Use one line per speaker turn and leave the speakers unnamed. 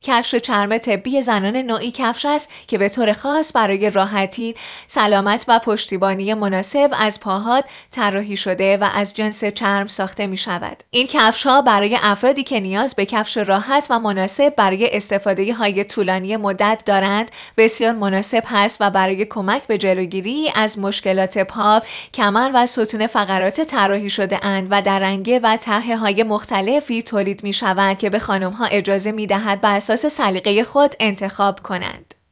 کفش چرم طبی زنان نوعی کفش است که به طور خاص برای راحتی، سلامت و پشتیبانی مناسب از پاهات طراحی شده و از جنس چرم ساخته می شود. این کفش‌ها برای افرادی که نیاز به کفش راحت و مناسب برای استفاده های طولانی مدت دارند بسیار مناسب هست و برای کمک به جلوگیری از مشکلات پا، کمر و ستون فقرات طراحی شده اند و در رنگ و طرح های مختلفی تولید می شوند که به خانم ها اجازه می دهد بر اساس سلیقه خود انتخاب کنند.